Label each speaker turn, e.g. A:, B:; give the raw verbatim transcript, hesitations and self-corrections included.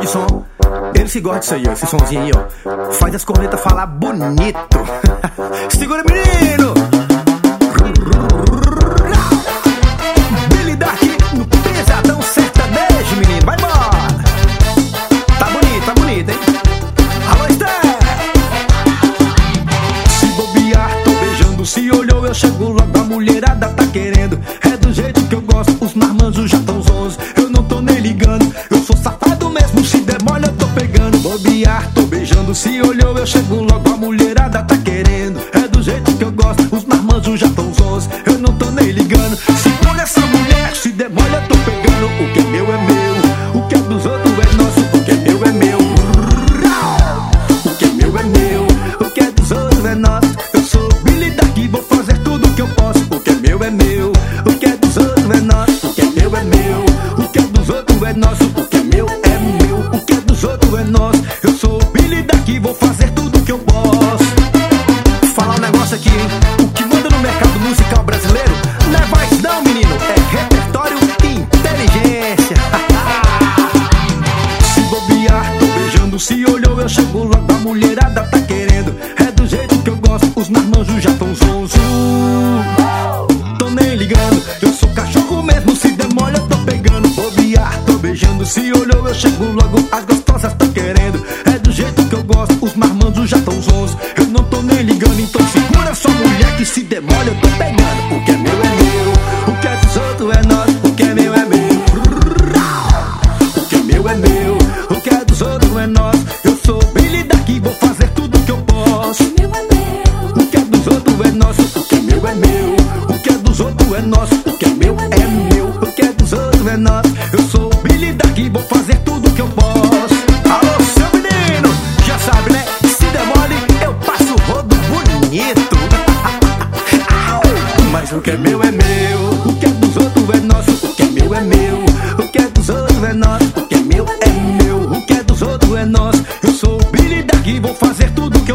A: de som. Eles que gostam disso aí, ó, esse somzinho aí, ó. Faz as cornetas falar bonito. Segura, menino! Billy Dark no pesadão sertanejo, menino. Vai embora! Tá bonito, tá bonito, hein? Alô, Esther! Se bobear, tô beijando. Se olhou, eu chego logo. A mulherada tá querendo. É do jeito que eu gosto. Os marmanjos já tão zonzos. Eu não tô nem ligando. Eu sou safado mesmo. Se demora, eu tô pegando. Bobear, tô beijando. Se olhou, eu chego logo. A mulherada tá querendo. É do jeito que eu gosto. Os marmanjos já tão zonzos. Eu não tô nem ligando. Se por essa mulher, se demora, eu tô pegando. O que é meu é meu. O que é dos outros é nosso. O que é meu é meu. O que é meu é meu. O que é dos outros é nosso. Eu sou Billy Dark, vou fazer tudo que eu posso. O que é meu é meu. O que é dos outros é nosso. O que é meu é meu. O que é dos outros é nosso. O que é meu é meu. O que é dos outros é nosso. Eu sou Billy Dark, vou fazer tudo que eu posso. Falar um negócio aqui, hein? O que manda no mercado musical brasileiro não é voz não, menino. É repertório e inteligência. Se bobear, tô beijando. Se olhou, eu chego logo. A mulherada tá querendo. É do jeito que eu gosto. Os marmanjos já tão zonzo. Tô nem ligando. Eu sou cachorro mesmo. Se demora, eu tô pegando. Bobear, tô beijando. Se olhou, eu chego logo. As gostosas tão querendo. É do jeito que eu gosto. Os marmanjos já tão zonzo. Eu não tô nem ligando. Então segura sua mulher que se demora, eu tô pegando. O que é meu é meu. O que é dos outros é nosso. O que é meu é meu. O que é meu é meu. O que é dos outros é nosso. Eu sou Billy Dark, vou fazer tudo que eu posso.
B: O que é meu é meu.
A: O que é dos outros é nosso. O que é meu é meu. O que é dos outros é nosso. O que é meu é meu. O que é dos outros é nosso. Eu sou Billy Dark, vou fazer tudo que eu posso. Alô, seu menino, já sabe, né? Se demole, eu passo o rodo bonito. Mas o que é meu é meu. O que é dos outros é nosso. O que é meu é meu. O que é dos outros é nosso. O que é meu é meu. O que é dos outros é nosso. Eu sou Billy Dark, vou fazer tudo que eu